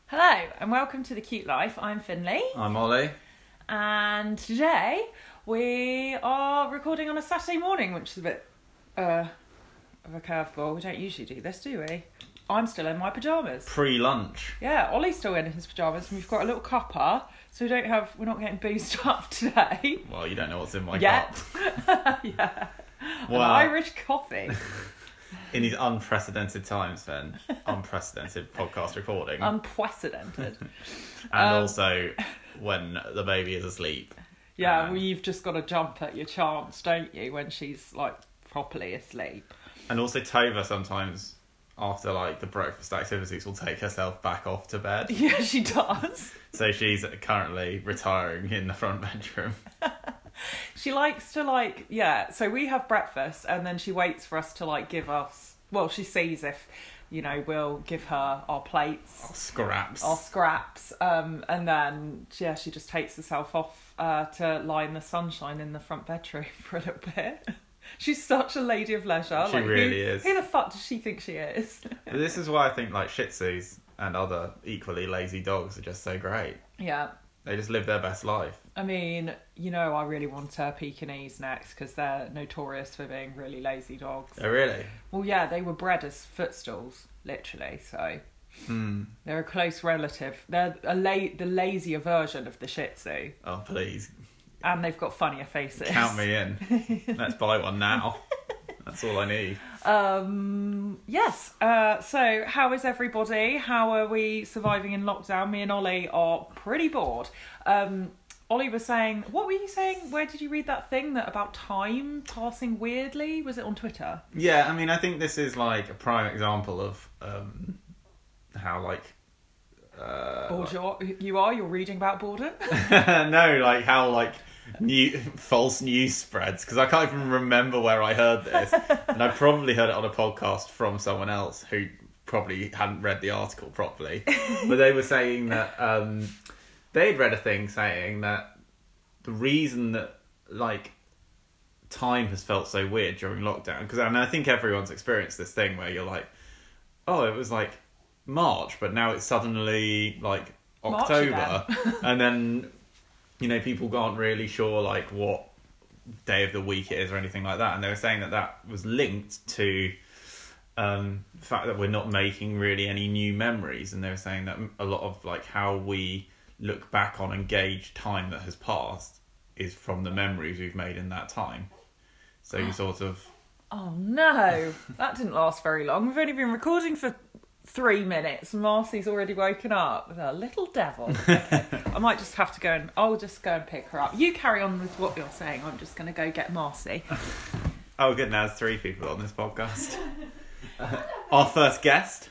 Hello and welcome to The Cute Life. I'm Finley. I'm Ollie. And today we are recording on a Saturday morning, which is a bit of a curveball. We don't usually do this, do we? I'm still in my pyjamas. Pre-lunch. Yeah, Ollie's still in his pyjamas and we've got a little cuppa, so we're not getting boozed up today. Well, you don't know what's in my Yet. cup. Yeah. Well, An Irish coffee. In these unprecedented times, then. Unprecedented podcast recording. Unprecedented. And also when the baby is asleep. Yeah, well, you've just got to jump at your chance, don't you, when she's, like, properly asleep. And also Tova sometimes, after, like, the breakfast activities, will take herself back off to bed. Yeah, she does. So she's currently retiring in the front bedroom. She likes to, so we have breakfast and then she waits for us to, give us... Well, she sees if, we'll give her our plates. Our scraps. And then, she just takes herself off to lie in the sunshine in the front bedroom for a little bit. She's such a lady of leisure. She really is. Who the fuck does she think she is? But this is why I think, Shih Tzus and other equally lazy dogs are just so great. Yeah. They just live their best life. I mean, I really want a Pekingese next because they're notorious for being really lazy dogs. Oh, really? Well, yeah, they were bred as footstools, literally, so... They're a close relative. They're the lazier version of the Shih Tzu. Oh, please. And they've got funnier faces. Count me in. Let's buy one now. That's all I need. Yes. So, how is everybody? How are we surviving in lockdown? Me and Ollie are pretty bored. Ollie was saying... What were you saying? Where did you read that thing about time passing weirdly? Was it on Twitter? Yeah, I mean, I think this is, a prime example of how, Bored you're reading about boredom? No, how, false news spreads, because I can't even remember where I heard this, and I probably heard it on a podcast from someone else who probably hadn't read the article properly, but they were saying that they'd read a thing saying that the reason that time has felt so weird during lockdown, because I think everyone's experienced this thing where you're like, oh, it was March, but now it's suddenly October, and then people aren't really sure what day of the week it is or anything like that, and they were saying that was linked to the fact that we're not making really any new memories, and they were saying that a lot of how we look back on and gauge time that has passed is from the memories we've made in that time. So you sort of... Oh no, that didn't last very long. We've only been recording for 3 minutes and Marcy's already woken up. The little devil. Okay. I might just have to I'll just go and pick her up. You carry on with what you're saying. I'm just going to go get Marcy. Oh, good. Now there's 3 people on this podcast. Our first guest.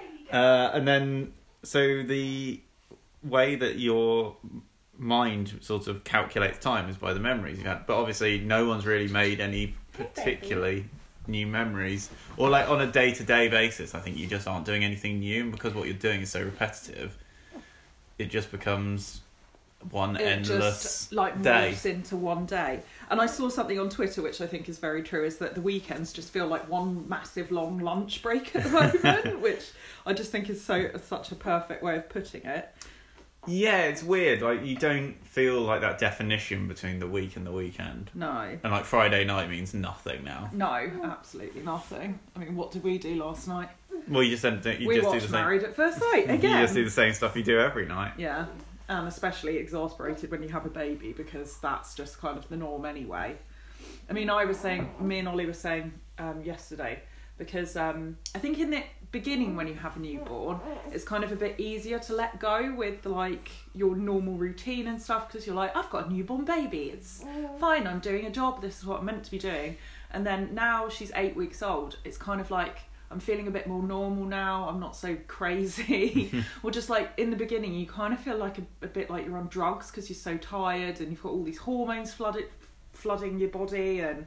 And then, so the way that your mind sort of calculates time is by the memories you've had. But obviously no one's really made any particularly new memories, or on a day-to-day basis. I think you just aren't doing anything new, and because what you're doing is so repetitive, it just becomes one endless day. Morphs into one day. And I saw something on Twitter which I think is very true, is that the weekends just feel like one massive long lunch break at the moment, which I just think is such a perfect way of putting it. Yeah, it's weird. You don't feel that definition between the week and the weekend. No. And Friday night means nothing now. No, absolutely nothing. I mean, what did we do last night? Well, you just do the same. Married at First Sight again. You just do the same stuff you do every night. Yeah, and especially exasperated when you have a baby, because that's just kind of the norm anyway. I mean, me and Ollie were saying yesterday, because I think in the beginning when you have a newborn, it's kind of a bit easier to let go with your normal routine and stuff, because you're I've got a newborn baby, it's fine, I'm doing a job, this is what I'm meant to be doing. And then now she's 8 weeks old, it's kind of I'm feeling a bit more normal now, I'm not so crazy. Or just in the beginning you kind of feel a bit like you're on drugs, because you're so tired and you've got all these hormones flooding your body, and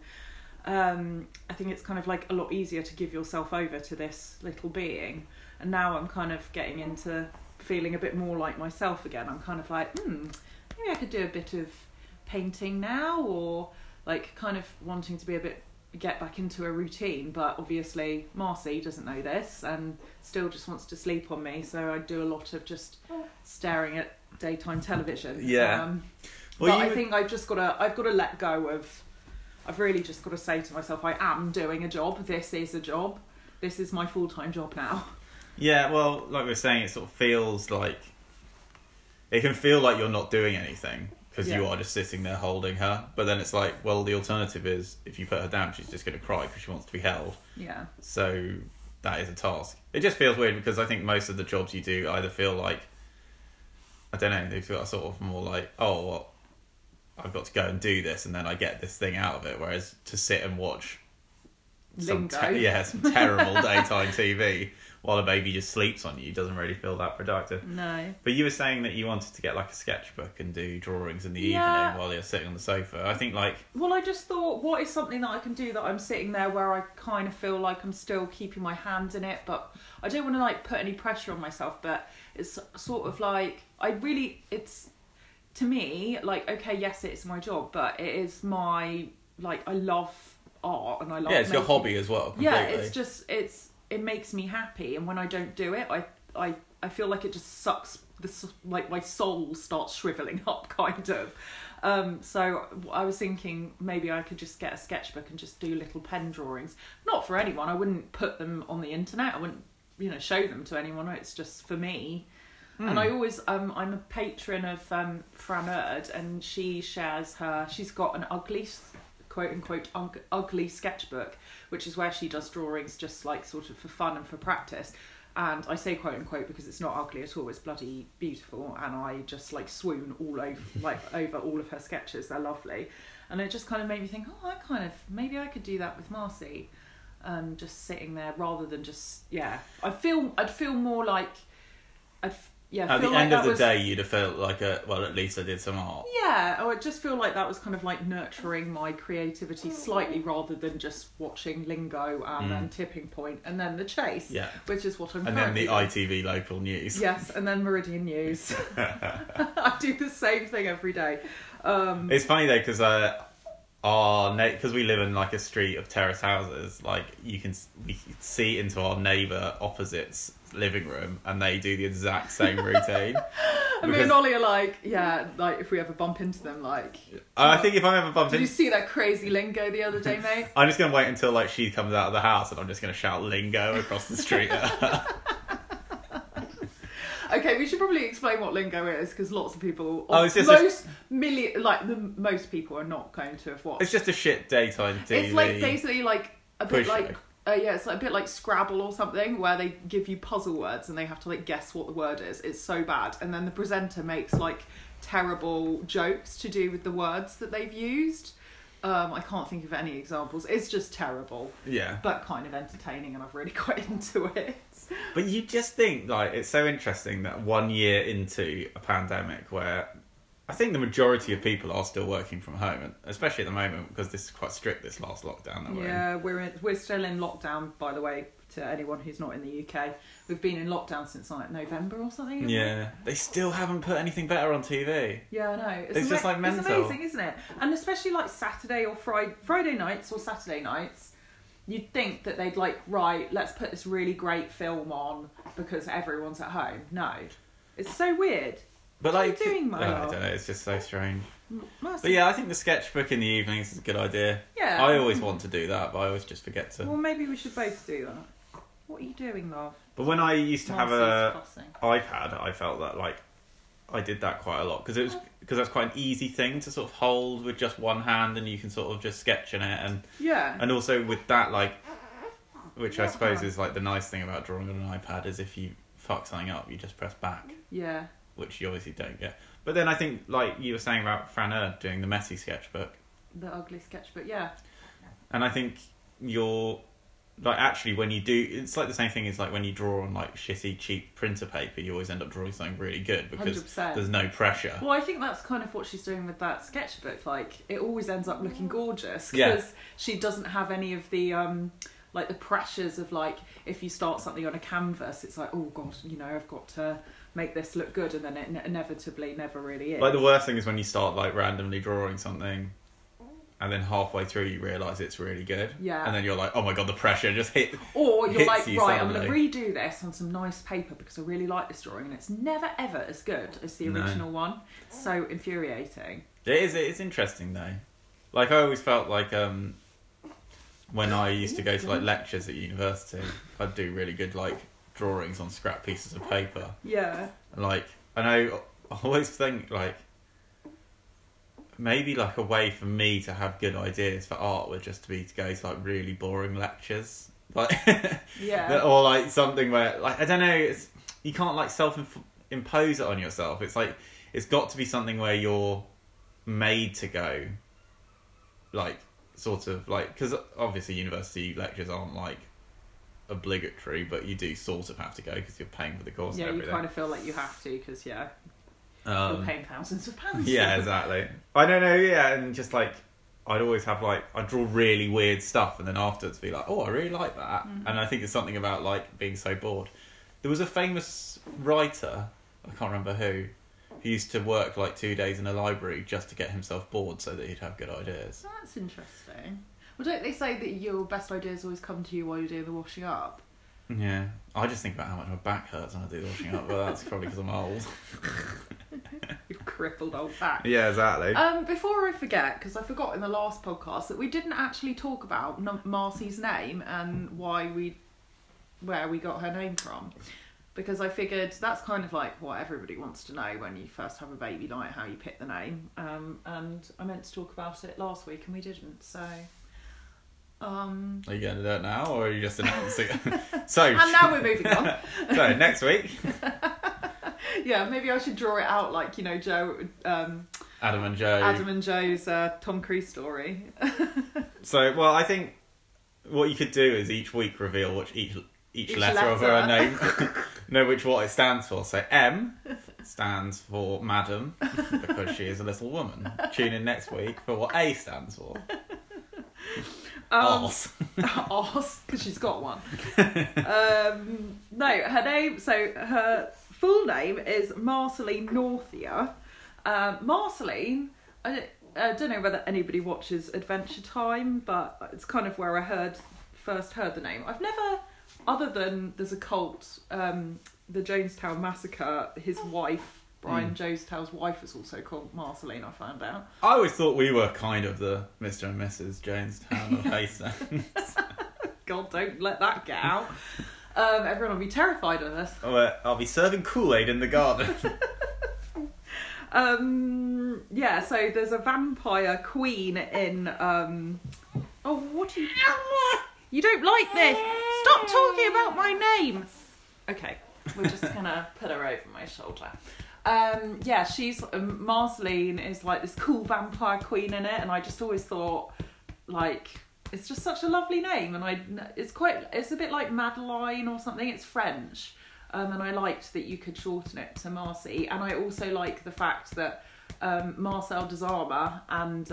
I think it's kind of a lot easier to give yourself over to this little being. And now I'm kind of getting into feeling a bit more like myself again. I'm kind of maybe I could do a bit of painting now, or kind of wanting to be a bit get back into a routine. But obviously Marcy doesn't know this and still just wants to sleep on me, so I do a lot of just staring at daytime television. But I think I've got to let go of. I've really just got to say to myself, I am doing a job. This is a job. This is my full-time job now. Yeah, well, like we were saying, it sort of feels like... It can feel like you're not doing anything because you are just sitting there holding her. But then it's like, well, the alternative is if you put her down, she's just going to cry because she wants to be held. Yeah. So that is a task. It just feels weird because I think most of the jobs you do either feel like... I don't know, they feel sort of more like, oh, well, I've got to go and do this and then I get this thing out of it. Whereas to sit and watch some terrible daytime TV while a baby just sleeps on you doesn't really feel that productive. No. But you were saying that you wanted to get like a sketchbook and do drawings in the evening while you're sitting on the sofa. I think like... Well, I just thought, what is something that I can do that I'm sitting there where I kind of feel like I'm still keeping my hand in it, but I don't want to like put any pressure on myself, but it's sort of like, it's... To me, like, okay, yes, it's my job, but it is my, like, I love art and I love it's your hobby as well, completely. Yeah, it's just, it makes me happy, and when I don't do it, I feel like it just sucks, like, my soul starts shrivelling up, kind of. So I was thinking maybe I could just get a sketchbook and just do little pen drawings. Not for anyone, I wouldn't put them on the internet, I wouldn't, show them to anyone, it's just for me. And I always, I'm a patron of Fran Erd, and she shares she's got an ugly, quote unquote, ugly sketchbook, which is where she does drawings just like sort of for fun and for practice. And I say quote unquote because it's not ugly at all, it's bloody beautiful, and I just like swoon all over, over all of her sketches, they're lovely. And it just kind of made me think, maybe I could do that with Marcy, just sitting there rather than just, I'd feel more like, at the end of the day, you'd have felt like at least I did some art. Yeah, I would just feel like that was kind of like nurturing my creativity slightly rather than just watching Lingo and then Tipping Point and then The Chase, which is what I'm And then the ITV local news. Yes, and then Meridian News. I do the same thing every day. It's funny though, because because we live in like a street of terrace houses, like we can see into our neighbour opposite's living room, and they do the exact same routine. And me and Ollie are like, like if we ever bump into them, like... I think if I ever bump into... Did you see that crazy Lingo the other day, mate? I'm just going to wait until like she comes out of the house and I'm just going to shout Lingo across the street at her. Okay, we should probably explain what Lingo is, because lots of people... It's just most people are not going to have watched. It's just a shit daytime TV. It's like basically like a bit like... it's like a bit like Scrabble or something, where they give you puzzle words and they have to like guess what the word is. It's so bad. And then the presenter makes like terrible jokes to do with the words that they've used. I can't think of any examples. It's just terrible. Yeah. But kind of entertaining, and I've really got into it. But you just think, like, it's so interesting that 1 year into a pandemic where I think the majority of people are still working from home, and especially at the moment because this is quite strict, this last lockdown that we're in. Yeah, we're still in lockdown, by the way, to anyone who's not in the UK. We've been in lockdown since like November or something. Yeah, they still haven't put anything better on TV. Yeah, I know. It's just like mental. It's amazing, isn't it? And especially like Saturday or Friday nights or Saturday nights, you'd think that they'd like, right, let's put this really great film on because everyone's at home. No, it's so weird. But what like, are you doing, my love? I don't know, it's just so strange. Must But yeah, I think the sketchbook in the evenings is a good idea. Yeah. I always want to do that, but I always just forget to. Well, maybe we should both do that. What are you doing, love? But when I used to have Marcy's a iPad, I felt that like I did that quite a lot because that's quite an easy thing to sort of hold with just one hand, and you can sort of just sketch in it, and also with that, like, which I suppose is like the nice thing about drawing on an iPad is if you fuck something up, you just press back. Yeah. Which you obviously don't get. But then I think, like you were saying about Fran Erd doing the messy sketchbook. The ugly sketchbook, yeah. And I think you're... Like, actually, when you do... It's like the same thing as, like, when you draw on, like, shitty, cheap printer paper, you always end up drawing something really good because 100%. There's no pressure. Well, I think that's kind of what she's doing with that sketchbook. Like, it always ends up looking gorgeous because she doesn't have any of the... like, the pressures of, like, if you start something on a canvas, it's like, oh, God, I've got to... make this look good, and then it inevitably never really is. Like, the worst thing is when you start like randomly drawing something and then halfway through you realise it's really good. Yeah. And then you're like, oh my god, the pressure just hit. Or you're like, you right, suddenly. I'm going to redo this on some nice paper because I really like this drawing, and it's never ever as good as the original one. It's so infuriating. It's interesting though. Like I always felt like when I used to go to like lectures at university, I'd do really good like drawings on scrap pieces of paper. Yeah. Like I always think like maybe like a way for me to have good ideas for art would just be to go to like really boring lectures, like yeah, or like something where like I don't know, you can't like impose it on yourself. It's like it's got to be something where you're made to go, like sort of like, because obviously university lectures aren't like obligatory, but you do sort of have to go because you're paying for the course. Yeah, and you everything. kind of feel like you have to because you're paying thousands of pounds. Yeah, exactly. I don't know. Yeah, and just like I'd always have like I'd draw really weird stuff, and then afterwards be like, oh, I really like that. Mm-hmm. And I think it's something about like being so bored. There was a famous writer, I can't remember who used to work like 2 days in a library just to get himself bored so that he'd have good ideas. Oh, that's interesting. Well, don't they say that your best ideas always come to you while you're doing the washing up? Yeah, I just think about how much my back hurts when I do the washing up, but that's probably because I'm old. Your crippled old back. Yeah, exactly. Before I forget, because I forgot in the last podcast that we didn't actually talk about Marcy's name and where we got her name from. Because I figured that's kind of like what everybody wants to know when you first have a baby, like how you pick the name. And I meant to talk about it last week and we didn't, so... Are you going to do it now, or are you just announcing it? So, and now we're moving on. So, next week... Yeah, maybe I should draw it out like, Joe... Adam and Joe. Adam and Joe's Tom Cruise story. So, well, I think what you could do is each week reveal which each letter of her name, know what it stands for. So M stands for Madam, because she is a little woman. Tune in next week for what A stands for. Arse. Arse, because she's got one. No, her name, so her full name is Marceline Northier. Marceline, I don't know whether anybody watches Adventure Time, but it's kind of where I first heard the name. I've never, other than there's a cult, the Jonestown Massacre, his wife, Brian Jonestown's wife, is also called Marceline, I found out. I always thought we were kind of the Mr. and Mrs. Jonestown of Hastings. God, don't let that get out. Everyone will be terrified of us. I'll be serving Kool-Aid in the garden. Yeah, so there's a vampire queen in... Oh, what do you... You don't like this! Stop talking about my name! Okay, we're just gonna put her over my shoulder. Yeah, she's... Marceline is like this cool vampire queen in it, and I just always thought, like... It's just such a lovely name, and it's a bit like Madeline or something. It's French. And I liked that you could shorten it to Marcy. And I also like the fact that Marcel Desarmes and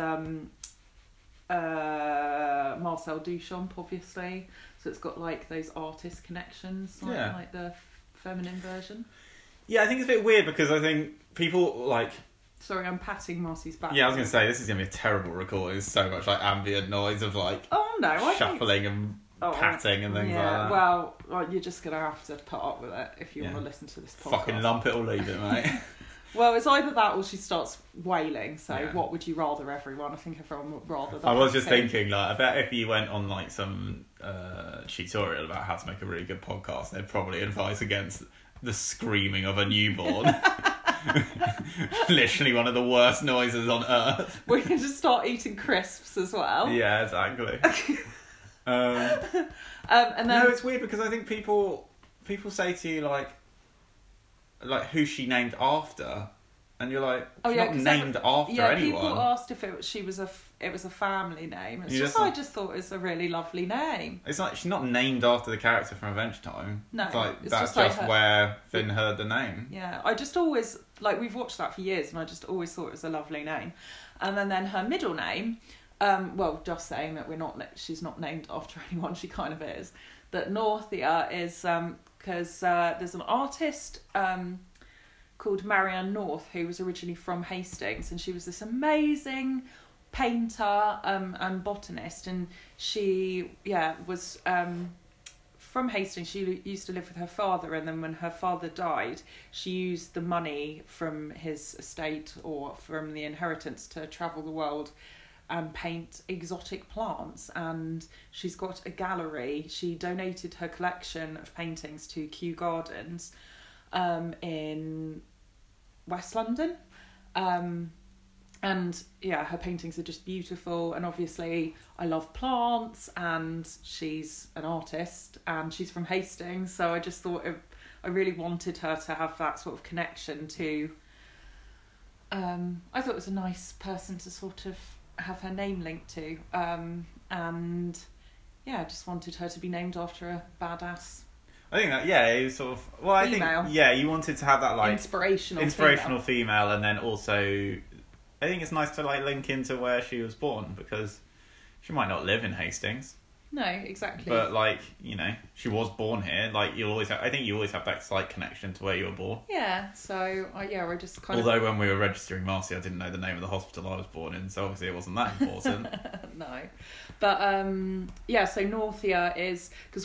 Marcel Duchamp, obviously. So it's got like those artist connections, like the feminine version. Yeah, I think it's a bit weird because I think people like... Sorry, I'm patting Marcy's back. Yeah, I was going to say, this is going to be a terrible recording. There's so much like ambient noise of like shuffling and patting and things like that. Well, you're just going to have to put up with it if you want to listen to this podcast. Fucking lump it or leave it, mate. Well, it's either that or she starts wailing. So what would you rather, everyone? I think everyone would rather that. I was just thinking, like, I bet if you went on like some tutorial about how to make a really good podcast, they'd probably advise against the screaming of a newborn. Literally one of the worst noises on earth. We can just start eating crisps as well. Yeah, exactly. And then no, it's weird because I think people say to you like who's she named after, and you're like, she's not named after anyone. People asked if it was a family name. It's just I just thought it was a really lovely name. It's like she's not named after the character from Adventure Time. No, it's like it's that's just where Finn heard the name. Yeah, I just always we've watched that for years, and I just always thought it was a lovely name. And then her middle name, just saying that she's not named after anyone. She kind of is. That Northier is because there's an artist called Marianne North who was originally from Hastings, and she was this amazing painter and botanist, and she was from Hastings. She used to live with her father, and then when her father died, she used the money from his estate or from the inheritance to travel the world and paint exotic plants. And she's got a gallery. She donated her collection of paintings to Kew Gardens in West London. And yeah, her paintings are just beautiful, and obviously I love plants, and she's an artist, and she's from Hastings, so I just thought I really wanted her to have that sort of connection to. I thought it was a nice person to sort of have her name linked to, and yeah, I just wanted her to be named after a badass. I think that it was sort of female. I think you wanted to have that like inspirational female, and then also. I think it's nice to like link into where she was born, because she might not live in Hastings. No, exactly. But like, you know, she was born here. Like you always have that slight connection to where you were born. Yeah. So I just kind Although when we were registering Marcy, I didn't know the name of the hospital I was born in, so obviously it wasn't that important. No, but so Northia is, because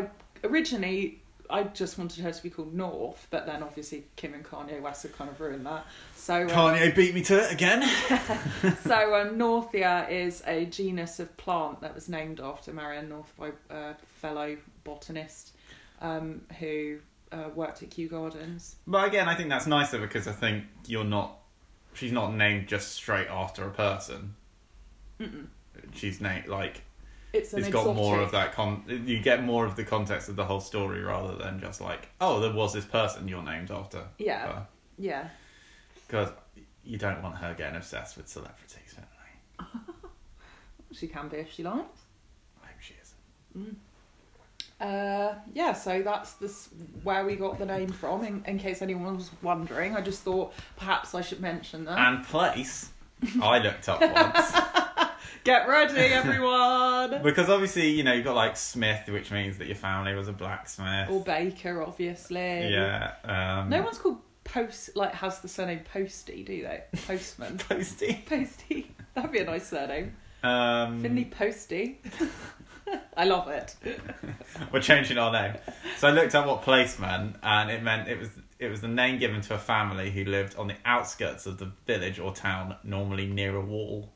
I just wanted her to be called North, but then obviously Kim and Kanye West have kind of ruined that. So Kanye beat me to it again. So Northia is a genus of plant that was named after Marianne North by a fellow botanist who worked at Kew Gardens. But again, I think that's nicer, because I think she's not named just straight after a person. Mm-mm. She's named like... It's got more of that you get more of the context of the whole story, rather than just like, oh, there was this person you're named after. Yeah. Her. Yeah. Because you don't want her getting obsessed with celebrities, certainly. She can be if she likes. I hope she is. So that's where we got the name from, in case anyone was wondering. I just thought perhaps I should mention that. And place, I looked up once. Get ready, everyone! Because obviously, you know, you've got like Smith, which means that your family was a blacksmith. Or Baker, obviously. Yeah. No one's called has the surname Posty, do they? Postman. Posty? Posty. That'd be a nice surname. Finley Posty. I love it. We're changing our name. So I looked up what place meant, and it meant it was the name given to a family who lived on the outskirts of the village or town, normally near a wall.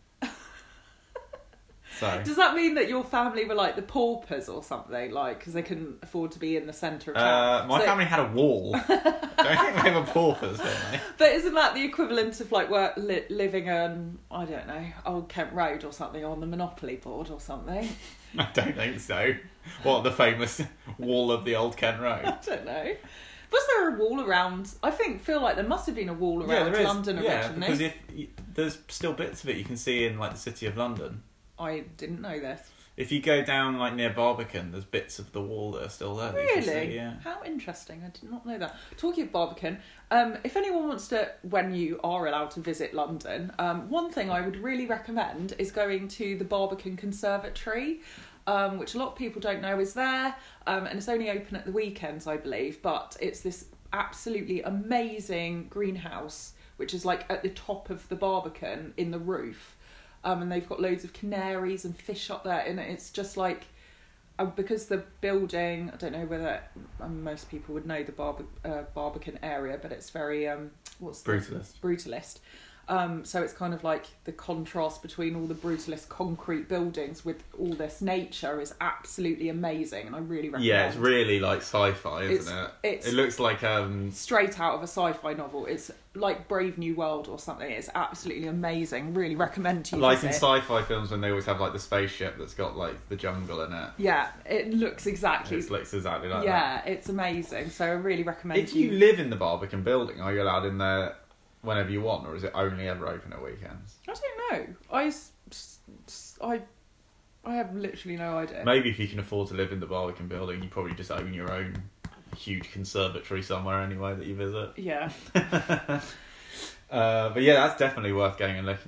So. Does that mean that your family were like the paupers or something, like because they couldn't afford to be in the centre of town? My family had a wall. Don't think they were paupers, don't they? But isn't that the equivalent of like living on, I don't know, Old Kent Road or something, on the Monopoly board or something? I don't think so. What, the famous wall of the Old Kent Road? I don't know. Was there a wall around? I feel like there must have been a wall around London originally. Yeah, because there's still bits of it you can see in like the City of London. I didn't know this. If you go down like near Barbican, there's bits of the wall that are still there. Really? That you can see, yeah. How interesting. I did not know that. Talking of Barbican, if anyone wants to, when you are allowed to visit London, one thing I would really recommend is going to the Barbican Conservatory, which a lot of people don't know is there, and it's only open at the weekends, I believe, but it's this absolutely amazing greenhouse, which is like at the top of the Barbican in the roof. And they've got loads of canaries and fish up there, and it's just like, because the building, I don't know whether most people would know the Barbican area, but it's very brutalist. So it's kind of like the contrast between all the brutalist concrete buildings with all this nature is absolutely amazing, and I really recommend. Yeah, it's really like sci-fi, isn't it? It looks like straight out of a sci-fi novel. It's like Brave New World or something. It's absolutely amazing. Really recommend you like visit. In sci-fi films when they always have like the spaceship that's got like the jungle in it. Yeah, it looks exactly. It looks exactly like that. Yeah, it's amazing. So I really recommend. If you live in the Barbican building, are you allowed in there whenever you want, or is it only ever open at weekends? I don't know. I have literally no idea. Maybe if you can afford to live in the Barbican building, you probably just own your own huge conservatory somewhere anyway that you visit. Yeah. But yeah, that's definitely worth going and looking at.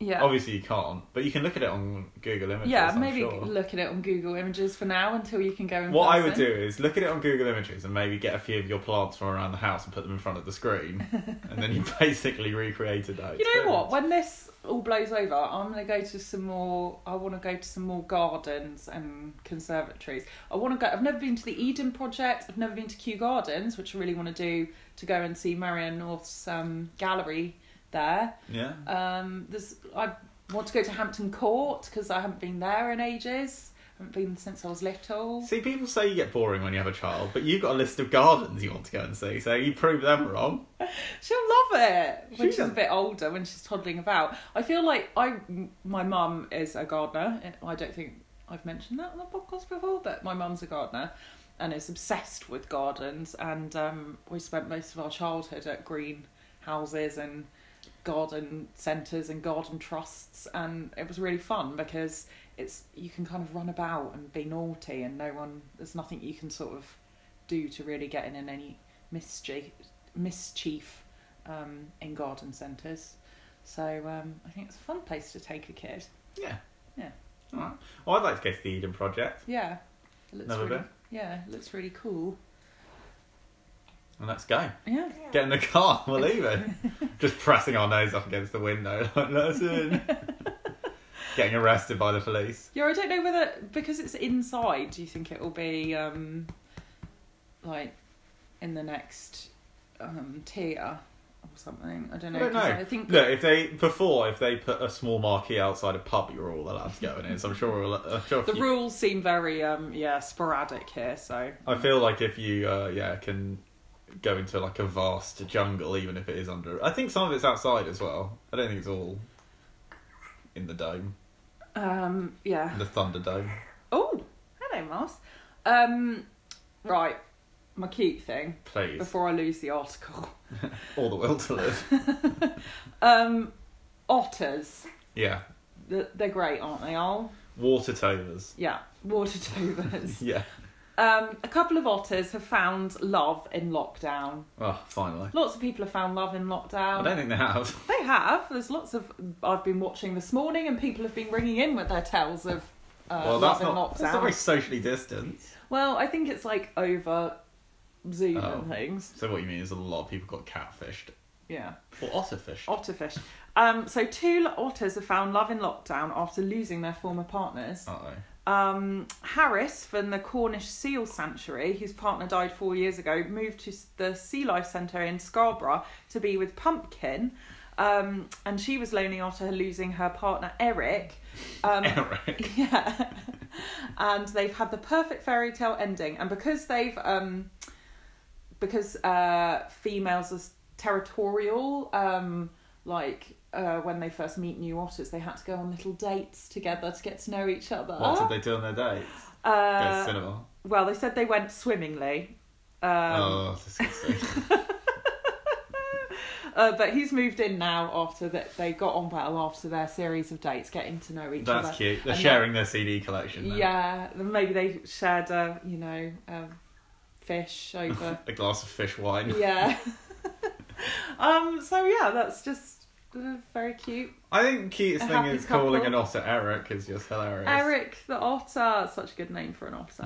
Yeah. Obviously you can't, but you can look at it on Google Images. Yeah, I'm maybe sure. look at it on Google Images for now until you can go in What I person. would do is look at it on Google Images and maybe get a few of your plants from around the house and put them in front of the screen, and then you basically recreated that. You know what? When this all blows over, I'm going to go to some more. I want to go to some more gardens and conservatories. I want to go. I've never been to the Eden Project. I've never been to Kew Gardens, which I really want to do, to go and see Marianne North's gallery there. Yeah. I want to go to Hampton Court because I haven't been there in ages. I haven't been since I was little. See, people say you get boring when you have a child, but you've got a list of gardens you want to go and see, so you prove them wrong. She'll love it when She she's a does. bit older, when she's toddling about. I feel like my mum is a gardener. I don't think I've mentioned that on the podcast before, but my mum's a gardener and is obsessed with gardens. And we spent most of our childhood at greenhouses and garden centres and garden trusts, and it was really fun because you can kind of run about and be naughty, and there's nothing you can sort of do to really get in any mischief in garden centres. So I think it's a fun place to take a kid. Yeah. Yeah. All right. Well, I'd like to go to the Eden Project. Yeah. It looks Never really, been. Yeah, it looks really cool. And let's go. Yeah. Get in the car, we're leaving. Just pressing our nose up against the window, like, let us in. Getting arrested by the police. Yeah, I don't know whether, because it's inside, do you think it will be like in the next tier or something? I don't know. I don't know. I think Look, if they put a small marquee outside a pub, you're all allowed to go in it. So I'm sure the rules seem very sporadic here. So I feel like if you can go into like a vast jungle, even if it is under. I think some of it's outside as well. I don't think it's all in the dome. Yeah. The Thunderdome. Oh, hello, Mars. Right, my cute thing. Please. Before I lose the article. All the will to live. Otters. Yeah. They're great, aren't they, all? Water tovers. Yeah, water tovers. Yeah. A couple of otters have found love in lockdown. Oh, finally. Lots of people have found love in lockdown. I don't think they have. They have. There's lots of. I've been watching this morning, and people have been ringing in with their tales of love in lockdown. That's not very socially distanced. Well, I think it's like over Zoom Oh. and things. So what you mean is a lot of people got catfished. Yeah. Or otterfished. Otterfish. So 2 otters have found love in lockdown after losing their former partners. Uh-oh. Harris from the Cornish Seal Sanctuary, whose partner died 4 years ago, moved to the Sea Life Centre in Scarborough to be with Pumpkin. And she was lonely after losing her partner Eric. Eric. Yeah. And they've had the perfect fairy tale ending. And because they've females are territorial, when they first meet new otters, they had to go on little dates together to get to know each other. What did they do on their dates? Go to cinema. Well, they said they went swimmingly. Disgusting. But he's moved in now after that. They got on well after their series of dates, getting to know each other. That's cute. They're And sharing their CD collection now. Yeah, maybe they shared fish over. A glass of fish wine. Yeah. So yeah, that's just very cute. I think the cutest A thing happy is couple. calling an otter Eric is just hilarious. Eric the otter, such a good name for an otter.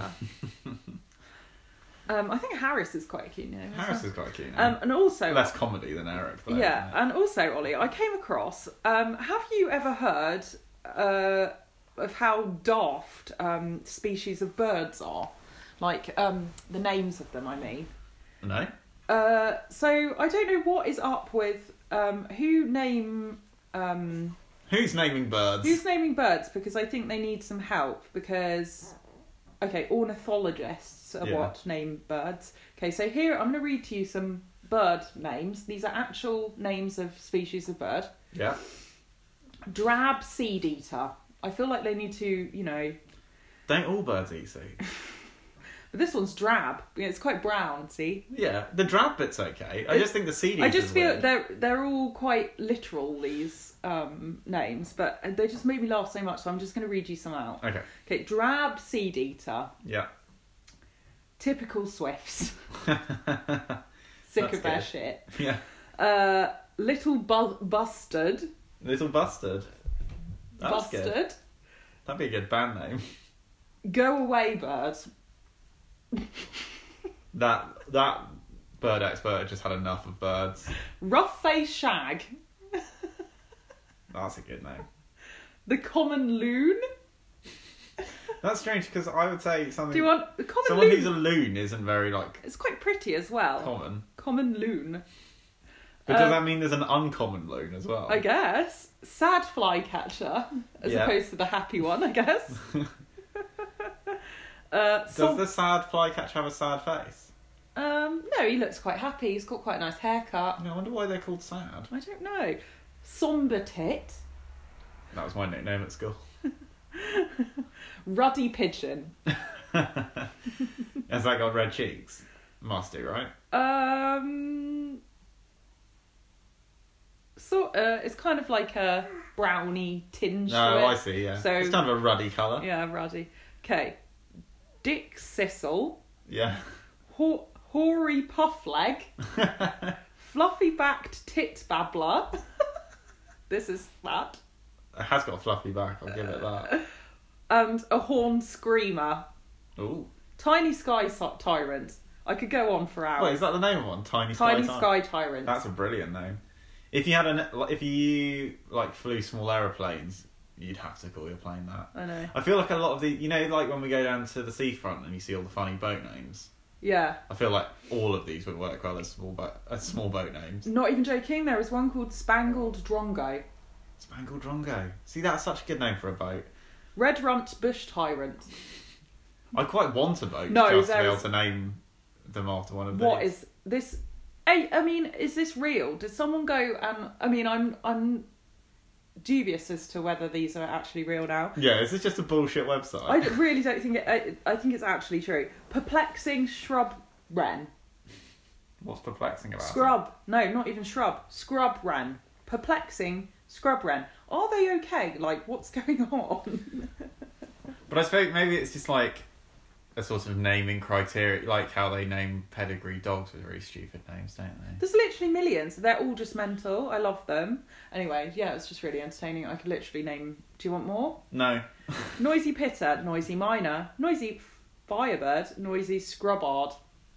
I think Harris is quite a cute name. Harris is quite cute. And also Less comedy than Eric, though. yeah, and also Ollie, I came across. Have you ever heard of how daft species of birds are? Like the names of them, I mean. No? So I don't know what is up with who's naming birds? Who's naming birds? Because I think they need some help. Because ornithologists are what name birds. Okay, so here I'm going to read to you some bird names. These are actual names of species of bird. Yeah. Drab seed eater. I feel like they need to, Don't all birds eat seed? But this one's drab. It's quite brown, see? Yeah, the drab bit's okay. I just think the seed I just feel weird. they're all quite literal, these names, but they just made me laugh so much, so I'm just going to read you some out. Okay, drab seed eater. Yeah. Typical Swifts. Sick of their shit. Yeah. Little bustard. Little bustard. That's Bustard. good. That'd be a good band name. Go Away Bird. That bird expert just had enough of birds. Rough Face Shag. That's a good name. The Common Loon. That's strange because I would say something. Do you want the Common someone Loon? who's a loon isn't very like It's quite pretty as well. common. Common Loon. But does that mean there's an uncommon loon as well? I guess. Sad Flycatcher, as opposed to the happy one, I guess. Does the sad flycatcher have a sad face? No, he looks quite happy. He's got quite a nice haircut. I wonder why they're called sad. I don't know. Somber Tit. That was my nickname at school. Ruddy Pigeon. Has that got red cheeks? Must do, right? It's kind of like a browny tinge to No, it. I see, yeah. So, it's kind of a ruddy colour. Yeah, ruddy. Okay. Dick Sissel. Yeah. Hoary Puffleg. Fluffy-backed Tit Babbler. This is that. It has got a fluffy back, I'll give it that. And a Horned Screamer. Ooh. Tiny Sky Tyrant. I could go on for hours. Wait, is that the name of one? Tiny Sky Tyrant. That's a brilliant name. If you flew small aeroplanes, you'd have to call your plane that. I know. I feel like a lot of like when we go down to the seafront and you see all the funny boat names. Yeah. I feel like all of these would work well as small boat names. Not even joking, there was one called Spangled Drongo. Spangled Drongo. See, that's such a good name for a boat. Red Runt Bush Tyrant. I quite want a boat No, just to be able to name them after one of these. What is this? I mean, is this real? Did someone go and... I mean, I'm dubious as to whether these are actually real now. Yeah, is this just a bullshit website? I really don't think it... I think it's actually true. Perplexing Shrub Wren. What's perplexing about Scrub. No, not even shrub. Scrub Wren. Perplexing Scrub Wren. Are they okay? Like, what's going on? But I suppose maybe it's just like a sort of naming criteria, like how they name pedigree dogs with very stupid names, don't they? There's literally millions. They're all just mental. I love them. Anyway, yeah, it's just really entertaining. I could literally name... Do you want more? No. Noisy Pitter, Noisy Miner, Noisy Firebird, Noisy Scrubbard,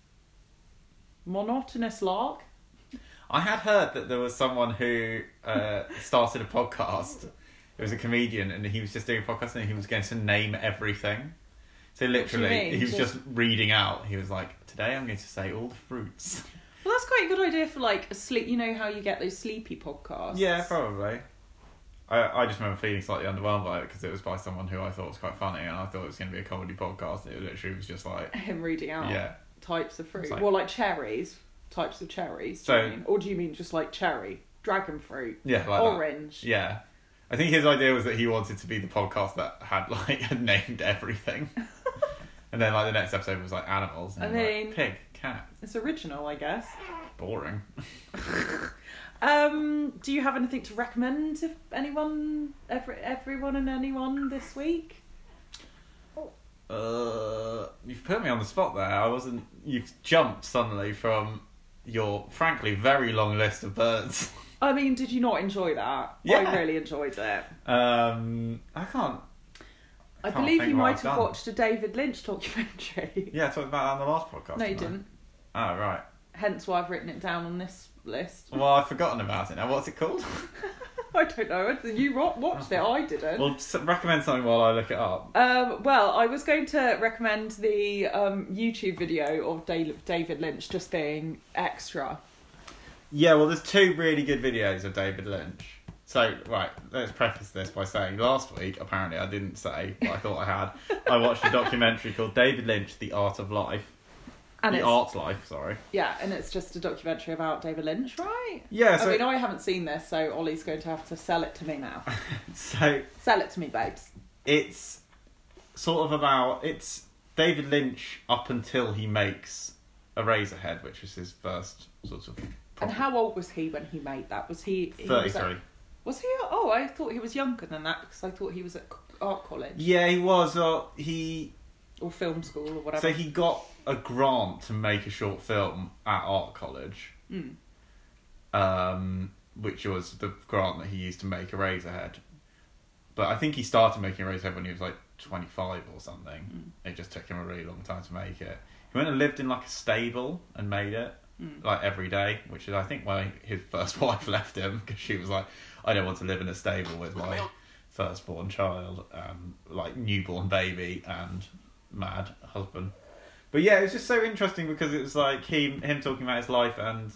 Monotonous Lark. I had heard that there was someone who started a podcast. It was a comedian, and he was just doing a podcast, and he was going to name everything. So literally, he was just reading out. He was like, "Today I'm going to say all the fruits." Well, that's quite a good idea for like a sleep. You know how you get those sleepy podcasts? Yeah, probably. I just remember feeling slightly underwhelmed by it because it was by someone who I thought was quite funny, and I thought it was going to be a comedy podcast. It literally was just like him reading out types of fruit. Like, well, like cherries, types of cherries. So, do you mean? Or do you mean just like cherry, dragon fruit, like orange? That. Yeah. I think his idea was that he wanted to be the podcast that had named everything. And then the next episode was animals. And like, pig, cat. It's original, I guess. Boring. Do you have anything to recommend to anyone, everyone and anyone this week? You've put me on the spot there. You've jumped suddenly from your, frankly, very long list of birds. I mean, did you not enjoy that? Yeah. I really enjoyed it. I can't. I believe you might have watched a David Lynch documentary. Yeah, I talked about that on the last podcast. No, you didn't. Oh, right. Hence why I've written it down on this list. Well, I've forgotten about it now. What's it called? I don't know. You watched it. I didn't. Well, recommend something while I look it up. Well, I was going to recommend the YouTube video of David Lynch just being extra. Yeah, well, there's two really good videos of David Lynch. So, right, let's preface this by saying last week, apparently I didn't say, but I thought I had, I watched a documentary called David Lynch, The Art Life. Sorry. Yeah, and it's just a documentary about David Lynch, right? Yeah, so... I mean, I haven't seen this, so Ollie's going to have to sell it to me now. Sell it to me, babes. It's sort of about... It's David Lynch up until he makes Eraserhead, which was his first sort of... And how old was he when he made that? Was he... 33. Was he? Oh, I thought he was younger than that because I thought he was at art college. Yeah, he was. Or film school or whatever. So he got a grant to make a short film at art college. Which was the grant that he used to make Eraserhead. but I think he started making Eraserhead when he was like 25 or something. It just took him a really long time to make it. He went and lived in like a stable and made it like every day, which is I think why his first wife left him, because she was like, I don't want to live in a stable with my firstborn child, like newborn baby and mad husband. But yeah, it was just so interesting because it was like him talking about his life, and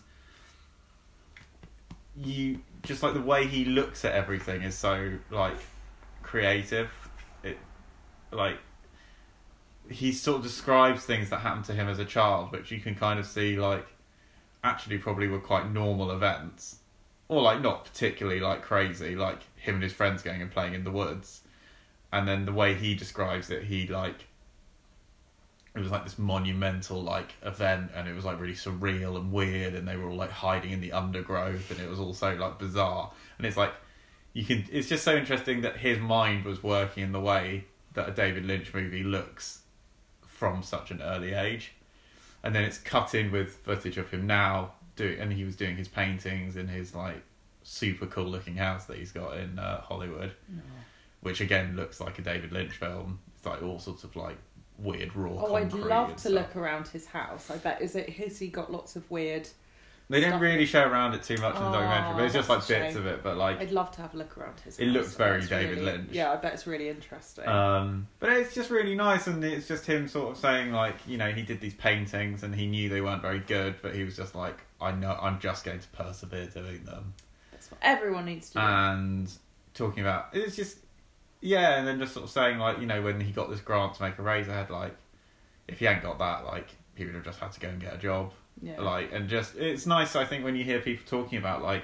you just like the way he looks at everything is so like creative. It like he sort of describes things that happened to him as a child, which you can kind of see like actually probably were quite normal events, or like not particularly like crazy, like him and his friends going and playing in the woods. And then the way he describes it, he like it was like this monumental like event, and it was like really surreal and weird, and they were all like hiding in the undergrowth, and it was also like bizarre. And it's like it's just so interesting that his mind was working in the way that a David Lynch movie looks from such an early age. And then it's cut in with footage of him now and he was doing his paintings in his like super cool looking house that he's got in Hollywood, which again looks like a David Lynch film. It's like all sorts of like weird raw concrete. I'd love to look around his house. I bet has he got lots of weird. They don't really show around it too much in the documentary, but it's just like bits of it. But like, I'd love to have a look around his house. It looks very David Lynch. Yeah, I bet it's really interesting. But it's just really nice, and it's just him sort of saying like, you know, he did these paintings and he knew they weren't very good, but he was just like, I know I'm just going to persevere doing them. That's what everyone needs to do. And talking about it's just and then just sort of saying like, you know, when he got this grant to make Eraserhead, like if he hadn't got that, like he would have just had to go and get a job. Yeah. Like, and just it's nice, I think, when you hear people talking about like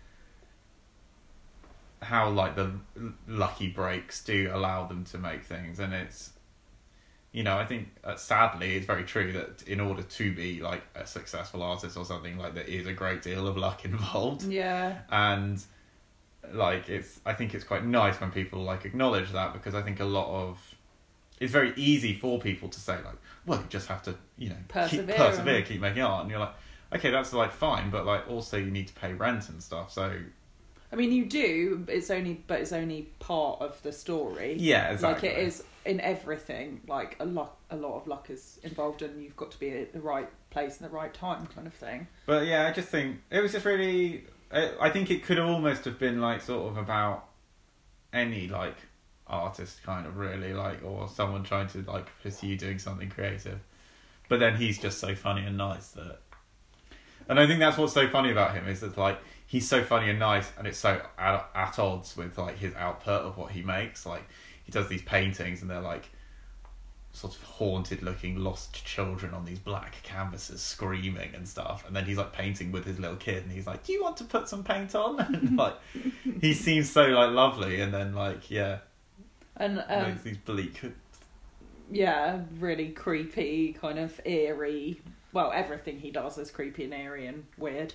how like the lucky breaks do allow them to make things, and it's, you know, I think sadly it's very true that in order to be like a successful artist or something, like there is a great deal of luck involved. Yeah. And like I think it's quite nice when people like acknowledge that, because I think it's very easy for people to say like, well, you just have to, you know, persevere, keep making art, and you're like, okay, that's like fine, but like also you need to pay rent and stuff. So, I mean, you do. It's only part of the story. Yeah, exactly. Like it is in everything. Like a lot of luck is involved, and you've got to be at the right place and the right time, kind of thing. But yeah, I just think it was just really. I think it could almost have been like sort of about any like artist, kind of really, like, or someone trying to like pursue doing something creative. But then he's just so funny and nice that, and I think that's what's so funny about him, is that like he's so funny and nice, and it's so at odds with like his output of what he makes. Like he does these paintings, and they're like sort of haunted looking lost children on these black canvases screaming and stuff, and then he's like painting with his little kid, and he's like, do you want to put some paint on? And like he seems so like lovely, and then like and makes these bleak, really creepy, kind of eerie. Well, everything he does is creepy and eerie and weird.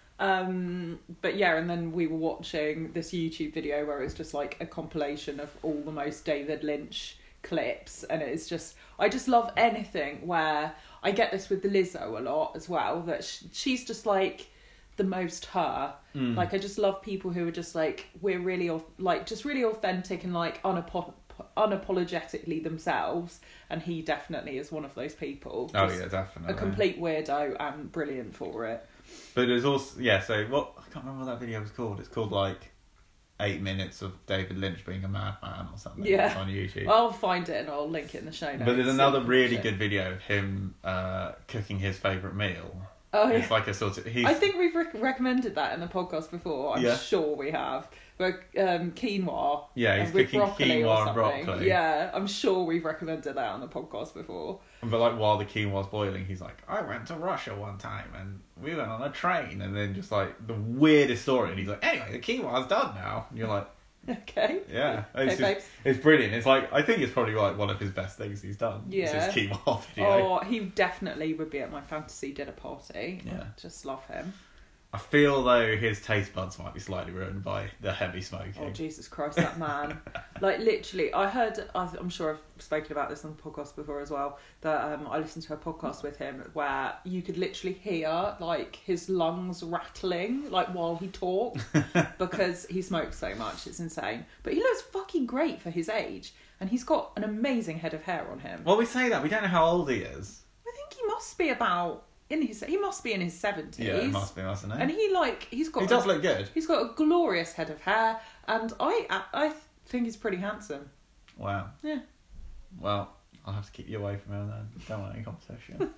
But yeah, and then we were watching this YouTube video where it's just like a compilation of all the most David Lynch clips, and it's just, I just love anything where, I get this with Lizzo a lot as well, that she's just like the most her. Like I just love people who are just like, we're really like just really authentic and like unapologetically themselves, and he definitely is one of those people. Oh yeah, definitely. A complete weirdo and brilliant for it. But there's also so what, I can't remember what that video was called. It's called like 8 minutes of David Lynch being a madman or something. Yeah, it's on YouTube. I'll find it and I'll link it in the show notes. But there's another really good video of him cooking his favourite meal. Oh, yeah. It's like a sort of. I think we've recommended that in the podcast before. I'm sure we have. But quinoa. Yeah, he's cooking quinoa and broccoli. Yeah, I'm sure we've recommended that on the podcast before. But like while the quinoa's boiling, he's like, I went to Russia one time and we went on a train, and then just like the weirdest story, and he's like, anyway, the quinoa's done now. And you're like, okay. Yeah. Okay, it's brilliant. It's like, I think it's probably like one of his best things he's done. Yeah. It's his quinoa video. Oh, he definitely would be at my fantasy dinner party. Yeah. I just love him. I feel though his taste buds might be slightly ruined by the heavy smoking. Oh Jesus Christ, that man! Like literally, I'm sure I've spoken about this on the podcast before as well. That I listened to a podcast with him where you could literally hear like his lungs rattling like while he talked because he smokes so much. It's insane. But he looks fucking great for his age, and he's got an amazing head of hair on him. Well, we say that we don't know how old he is. I think he must be he must be in his 70s. Yeah, it must be, mustn't it? And he does look good. He's got a glorious head of hair, and I think he's pretty handsome. Wow. Yeah. Well, I'll have to keep you away from him then. Don't want any competition.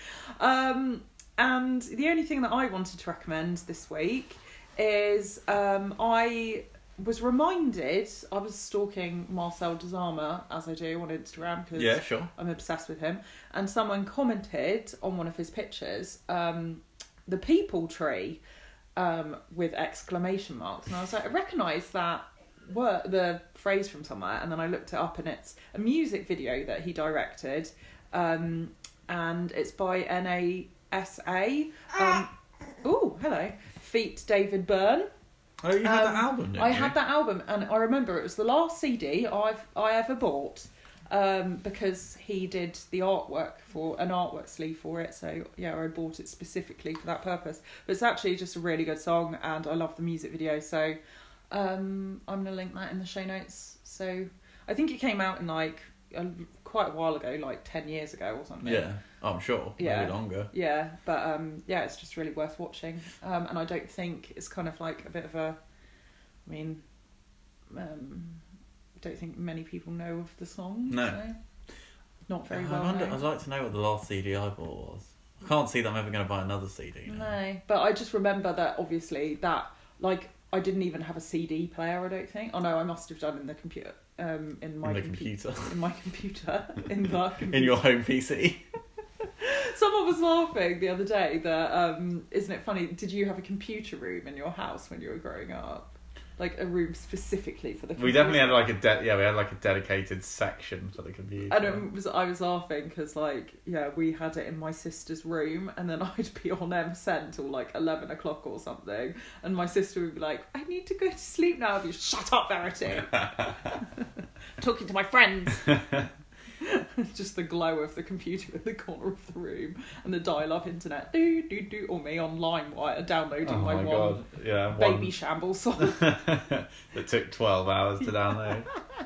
And the only thing that I wanted to recommend this week is I was reminded, I was stalking Marcel Desarma, as I do on Instagram, because yeah, sure. I'm obsessed with him, and someone commented on one of his pictures, the people tree, with exclamation marks, and I was like, I recognise that the phrase from somewhere, and then I looked it up, and it's a music video that he directed, and it's by NASA, oh, hello, feat David Byrne. Oh, you had that album, didn't you? I had that album, and I remember it was the last CD I ever bought, because he did the artwork for an artwork sleeve for it. So yeah, I bought it specifically for that purpose. But it's actually just a really good song, and I love the music video. So I'm gonna link that in the show notes. So I think it came out in like quite a while ago, like 10 years ago or something. Yeah, I'm sure. Yeah. Maybe longer. Yeah, but yeah, it's just really worth watching. And I don't think it's kind of like a bit of a, I mean, don't think many people know of the song. No. So not very I well wonder, known. I'd like to know what the last CD I bought was. I can't see that I'm ever going to buy another CD now. No, but I just remember that obviously that, like, I didn't even have a CD player, I don't think. Oh no, I must have done in the computer. In my computer. In my computer. In the computer. In your home PC. Someone was laughing the other day that, isn't it funny, did you have a computer room in your house when you were growing up? Like a room specifically for the computer? We definitely had like we had like a dedicated section for the computer. And I was laughing because, like, yeah, we had it in my sister's room, and then I'd be on MSN till like 11 o'clock or something, and my sister would be like, I need to go to sleep now. I'd be, shut up, Verity. Talking to my friends. Just the glow of the computer in the corner of the room, and the dial-up internet, or me on LimeWire downloading my God. Yeah, Baby Shambles song. That took 12 hours to download.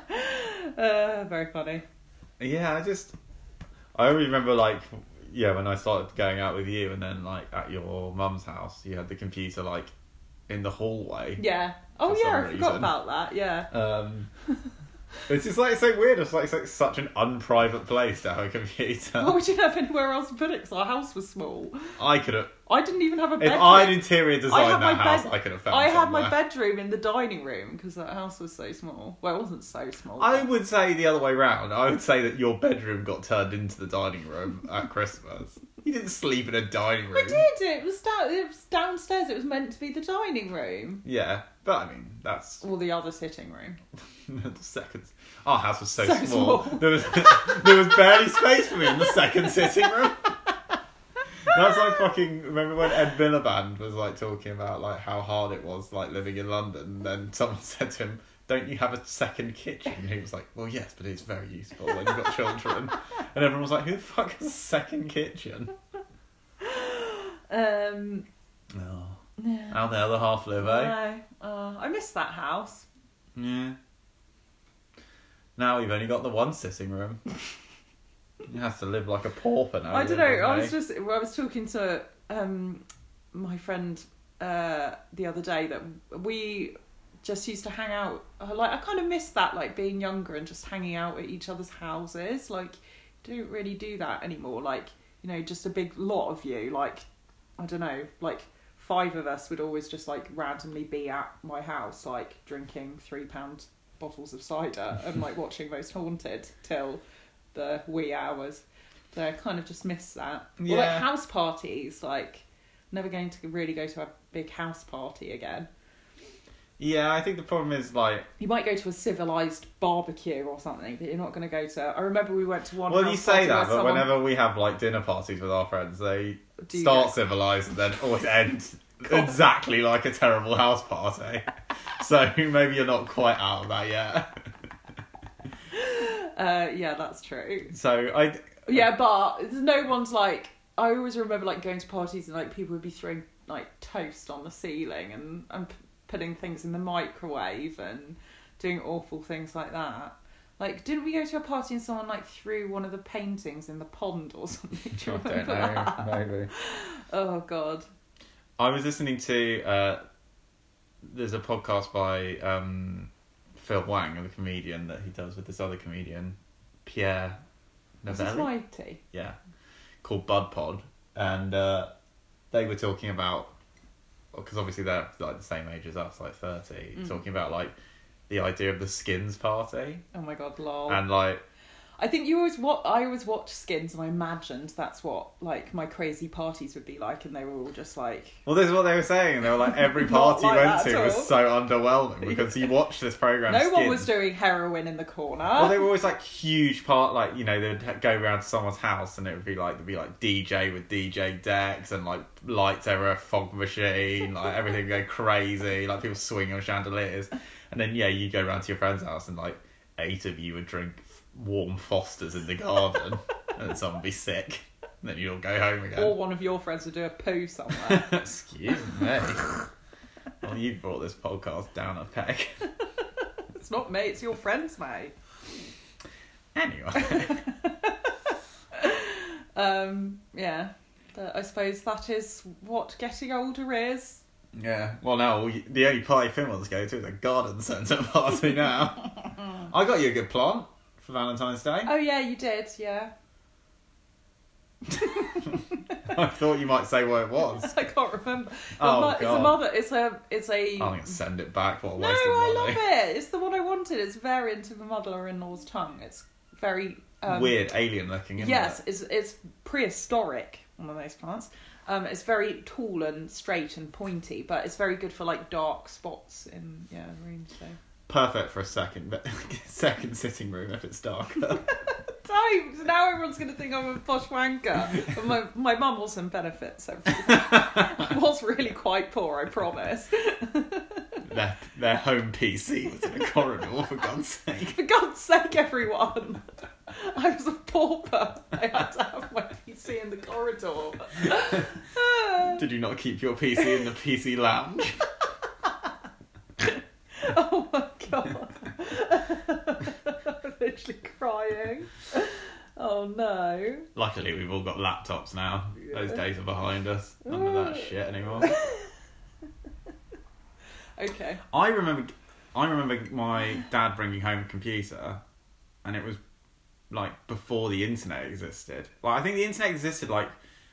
Very funny. Yeah, I only remember like, yeah, when I started going out with you, and then like at your mum's house, you had the computer like in the hallway. Yeah. Oh yeah, I forgot about that. Yeah. It's just like, it's so weird. It's like such an unprivate place to have a computer. Well, we didn't have anywhere else to put it because our house was small. I didn't even have a bedroom. If I'd interior designed that house, I could have found had somewhere. my bedroom in the dining room because that house was so small. Well, it wasn't so small. I would say the other way round. I would say that your bedroom got turned into the dining room at Christmas. You didn't sleep in a dining room. I did. It was downstairs. It was meant to be the dining room. Yeah, but I mean, that's... Or the other sitting room. The second... Our house was so small. There was barely space for me in the second sitting room. That's like fucking... Remember when Ed Miliband was like talking about like how hard it was like living in London, and then someone said to him, don't you have a second kitchen? And he was like, well, yes, but it's very useful when you've got children. And everyone was like, who the fuck has a second kitchen? Yeah. How the other half live, eh? No. I miss that house. Yeah. Now we've only got the one sitting room. You have to live like a pauper now. I don't know. I was talking to my friend the other day that we just used to hang out. Like, I kind of miss that, like being younger and just hanging out at each other's houses. Like, don't really do that anymore. Like, you know, just a big lot of you. Like, I don't know. Like 5 of us would always just like randomly be at my house, like drinking £3 bottles of cider and like watching Most Haunted till the wee hours. So I kind of just miss that. Yeah. Or like house parties, like never going to really go to a big house party again. Yeah, I think the problem is like... You might go to a civilised barbecue or something, but you're not going to go to... I remember we went to one Well, house you say that, but someone... whenever we have like dinner parties with our friends, they start civilised and then always end exactly like a terrible house party. So maybe you're not quite out of that yet. Yeah, that's true. So Yeah, but no one's like... I always remember like going to parties and like people would be throwing like toast on the ceiling and putting things in the microwave and doing awful things like that. Like, didn't we go to a party and someone like threw one of the paintings in the pond or something? Do you remember that? Maybe. Oh God. I was listening to there's a podcast by Phil Wang, the comedian that he does with this other comedian, Pierre Novelli. Yeah, called Bud Pod, and they were talking about, because obviously they're like the same age as us, like 30, talking about like the idea of the Skins party. Oh my God, lol. And like, I think I always watched Skins and I imagined that's what like my crazy parties would be like, and they were all just like... Well, this is what they were saying. They were like, every party you went to was so underwhelming because you watched this programme. No one was doing heroin in the corner. Well, they were always like huge like, you know, they would go around to someone's house and it would be like, there'd be like DJ with DJ decks and like lights over a fog machine, like everything would go crazy, like people swinging on chandeliers. And then, yeah, you go around to your friend's house and like 8 of you would drink warm Fosters in the garden and then someone would be sick. And then you'd all go home again. Or one of your friends would do a poo somewhere. Excuse me. Well, you brought this podcast down a peg. It's not me, it's your friends, mate. Anyway. Yeah. But I suppose that is what getting older is. Yeah. Well, now the only party Finn wants to go to is a garden centre party now. I got you a good plant for Valentine's Day. Oh yeah, you did, yeah. I thought you might say what it was. I can't remember. God. It's a I'm gonna send it back. What a No, waste of money. I love it. It's the one I wanted. It's variant of a mother-in-law's tongue. It's very weird, alien looking. Isn't yes, it? it's prehistoric. One of those plants. It's very tall and straight and pointy, but it's very good for like dark spots in rooms. So perfect for a second sitting room if it's darker. Don't! Now everyone's going to think I'm a posh wanker. But my mum wasn't benefits. I was really quite poor, I promise. Their home PC was in a corridor, for God's sake. For God's sake, everyone! I was a pauper. I had to have my PC in the corridor. Did you not keep your PC in the PC lounge? Oh my God. I'm literally crying. Oh no. Luckily we've all got laptops now. Yeah. Those days are behind us. None of that shit anymore. Okay. I remember my dad bringing home a computer, and it was like before the internet existed. Like, I think the internet existed like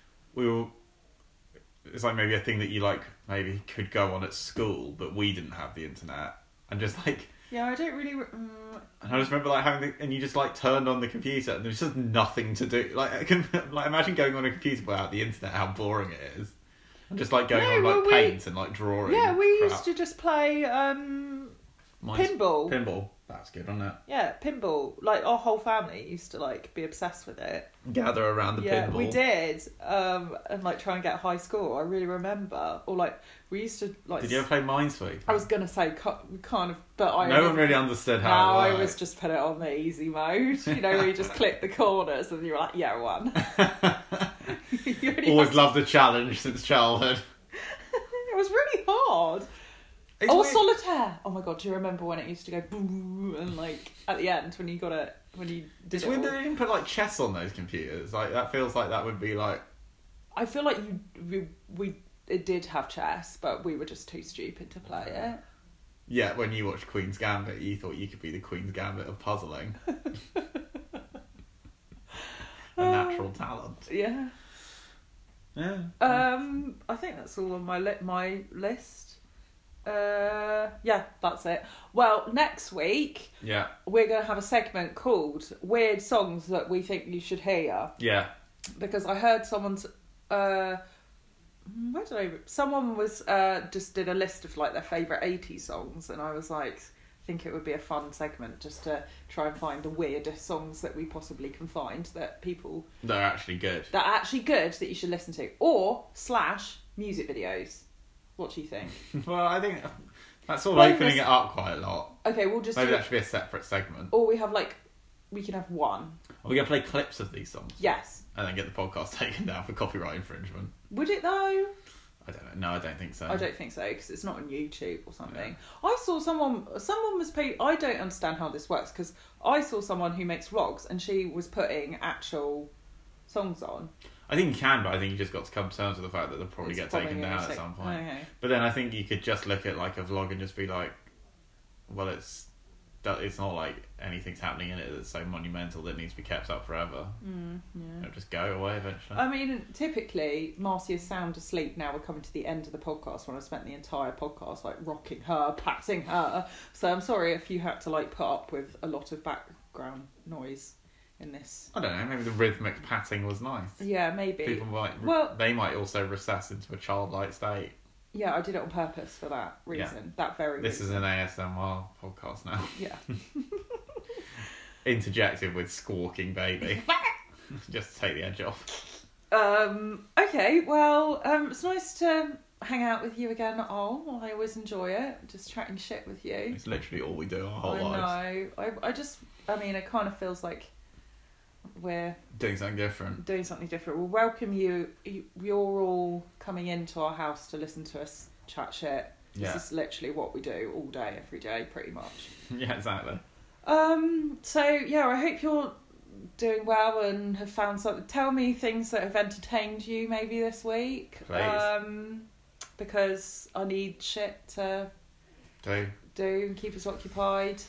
it's like maybe a thing that you like maybe could go on at school, but we didn't have the internet. And just like... Yeah, I don't really... And I just remember like having and you just like turned on the computer and there's just nothing to do. Like, I can like imagine going on a computer without the internet, how boring it is. And just like going on like paint and like drawing. Yeah, we used to just play pinball. Pinball. That's good, isn't it? Yeah, pinball. Like, our whole family used to like be obsessed with it. Gather around the pinball. Yeah, we did. And like try and get a high score. I really remember. Or like we used to like. Did you ever play Minesweeper? I was gonna say kind of, but no one really understood how. No, I was just put it on the easy mode. You know, where you just click the corners and you're like, yeah, one. Always loved a challenge since childhood. It was really hard. It's weird. Solitaire. Oh my God, do you remember when it used to go boom and like at the end when you got it when you did it's it? Weird that they didn't put like chess on those computers. Like that feels like that would be like. I feel like it did have chess, but we were just too stupid to play it. Yeah, when you watched Queen's Gambit, you thought you could be the Queen's Gambit of puzzling. A natural talent. Yeah. Yeah. I think that's all on my list. Yeah, that's it. Well, next week, we're going to have a segment called Weird Songs That We Think You Should Hear. Yeah. Because I heard someone's... someone was just did a list of like their favourite 80s songs, and I was like, I think it would be a fun segment just to try and find the weirdest songs that we possibly can find that people... That are actually good. That you should listen to. Or / music videos. What do you think? Well, I think that's all opening it up quite a lot. Okay, we'll just maybe that should be a separate segment. Or we can have one. Are we going to play clips of these songs? Yes. And then get the podcast taken down for copyright infringement? Would it though? I don't know. No, I don't think so. I don't think so, because it's not on YouTube or something. Yeah. I saw someone was paid. I don't understand how this works, because I saw someone who makes vlogs and she was putting actual songs on. I think you can, but I think you just got to come to terms with the fact that they'll probably get taken down at some point. Okay. But then I think you could just look at like a vlog and just be like, well, it's not like anything's happening in it that's so monumental that it needs to be kept up forever. It'll just go away eventually. I mean, typically Marcia's sound asleep now. We're coming to the end of the podcast when I spent the entire podcast like rocking her, patting her. So I'm sorry if you had to like put up with a lot of background noise in this. I don't know, maybe the rhythmic patting was nice. Yeah, maybe. People might they might also recess into a childlike state. Yeah, I did it on purpose for that reason. Yeah. That very This reason. is an ASMR podcast now. Yeah. Interjected with squawking baby. Just to take the edge off. Okay, well, it's nice to hang out with you again, Ol. I always enjoy it, just chatting shit with you. It's literally all we do our whole lives. I know. It kind of feels like we're doing something different. We'll welcome you. You're all coming into our house to listen to us chat shit. This is literally what we do all day, every day, pretty much. Yeah, exactly. So yeah, I hope you're doing well and have found something. Tell me things that have entertained you maybe this week. Please. Because I need shit to do and keep us occupied.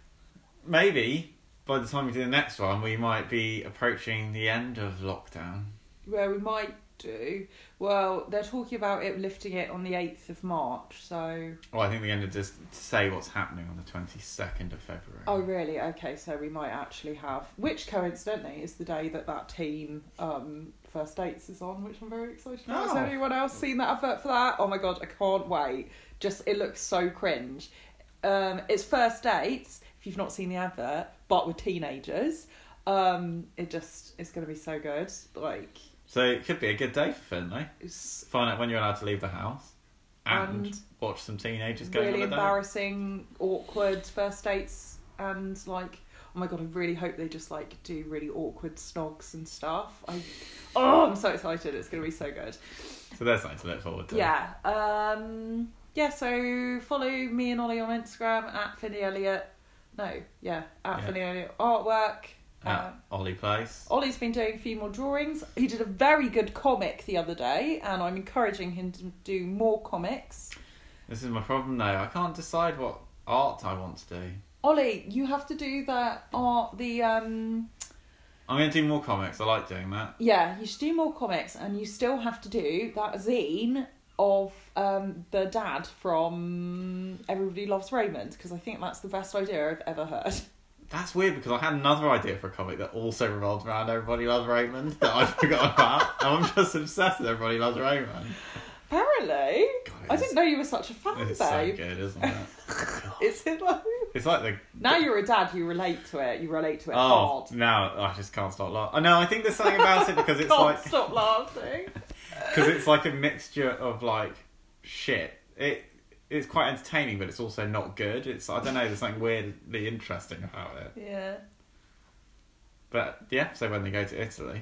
Maybe by the time we do the next one, we might be approaching the end of lockdown. Well, we might do. Well, they're talking about it lifting it on the 8th of March, so... Well, I think they're going to just say what's happening on the 22nd of February. Oh, really? Okay, so we might actually have... Which, coincidentally, is the day that team First Dates is on, which I'm very excited about. Has anyone else seen that advert for that? Oh my god, I can't wait. It looks so cringe. It's First Dates, if you've not seen the advert, but with teenagers. It's going to be so good. So it could be a good day for Finlay. Find out when you're allowed to leave the house and watch some teenagers going on a date. Really embarrassing, awkward first dates, and oh my god, I really hope they just do really awkward snogs and stuff. I'm so excited. It's going to be so good. So there's something to look forward to. Yeah. So follow me and Ollie on Instagram at Finlay Elliott. Finlay Elliott Artwork. Ollie Place. Ollie's been doing a few more drawings. He did a very good comic the other day, and I'm encouraging him to do more comics. This is my problem though. I can't decide what art I want to do. Ollie, you have to do that art. I'm going to do more comics. I like doing that. Yeah, you should do more comics, and you still have to do that zine of the dad from Everybody Loves Raymond, because I think that's the best idea I've ever heard. That's weird, because I had another idea for a comic that also revolved around Everybody Loves Raymond that I forgot about. And I'm just obsessed with Everybody Loves Raymond. Apparently. I didn't know you were such a fan, it's babe. It's so good, isn't it? Is it though? It's like the... Now you're a dad, you relate to it. You relate to it hard. Now I just can't stop laughing. No, I think there's something about it because it's can't stop laughing. Because it's like a mixture of shit. It's quite entertaining, but it's also not good. I don't know, there's something weirdly interesting about it. Yeah. But yeah, so when they go to Italy...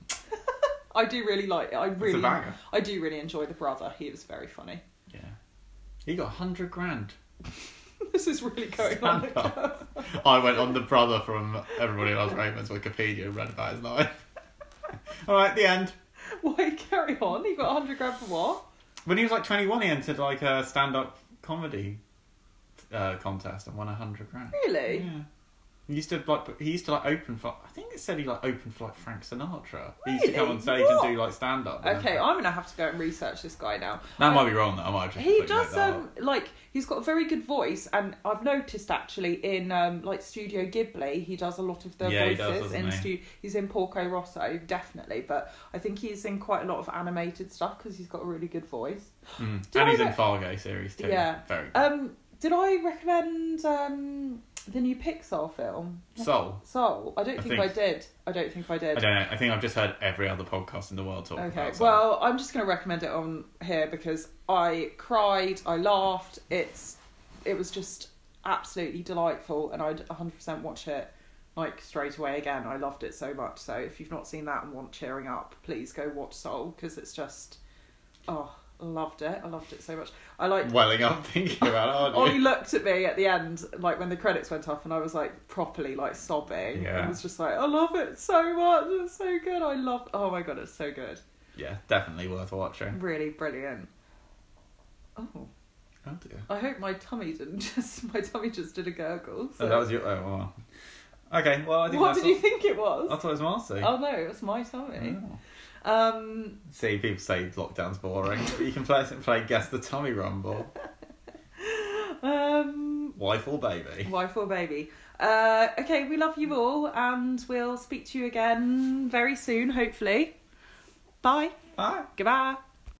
I do really like it. It's a banger. I do really enjoy the brother. He was very funny. Yeah. He got 100 grand. This is really going on. I went on the brother from Everybody Loves Raymond's Wikipedia and read about his life. Alright, the end. Why, carry on. He got 100 grand for what? When he was 21, he entered a stand-up comedy contest and won 100 grand. Really? Yeah. He used to open for. I think it said he opened for Frank Sinatra. He Really? used to come on stage and do stand-up. Okay, I'm gonna have to go and research this guy now. That might be wrong. Though. I might just. He does he's got a very good voice, and I've noticed actually in Studio Ghibli, he does a lot of the voices. He does, he's in Porco Rosso, definitely, but I think he's in quite a lot of animated stuff because he's got a really good voice. And he's in Fargo series too. Yeah, very good. Did I recommend The new Pixar film. Soul. Soul. I don't think I did. I don't know. I think I've just heard every other podcast in the world talk about Soul. Well, I'm just going to recommend it on here because I cried, I laughed. It was just absolutely delightful, and I'd 100% watch it like straight away again. I loved it so much. So if you've not seen that and want cheering up, please go watch Soul, because it's just, loved it. I loved it so much. I like welling up thinking about it, aren't you? Ollie looked at me at the end, like when the credits went off, and I was like properly like sobbing. Yeah. I was just like, I love it so much. It's so good. Oh my god, it's so good. Yeah, definitely worth watching. Really brilliant. Oh dear. I hope my tummy just did a gurgle. So. Oh, that was your. Oh, well. Okay, well, I think What did you think it was? I thought it was Marcy. Oh no, it was my tummy. Oh. See, people say lockdown's boring, but you can play Guess the Tummy Rumble. Wife or baby? Wife or baby. Okay, we love you all, and we'll speak to you again very soon, hopefully. Bye. Bye. Goodbye.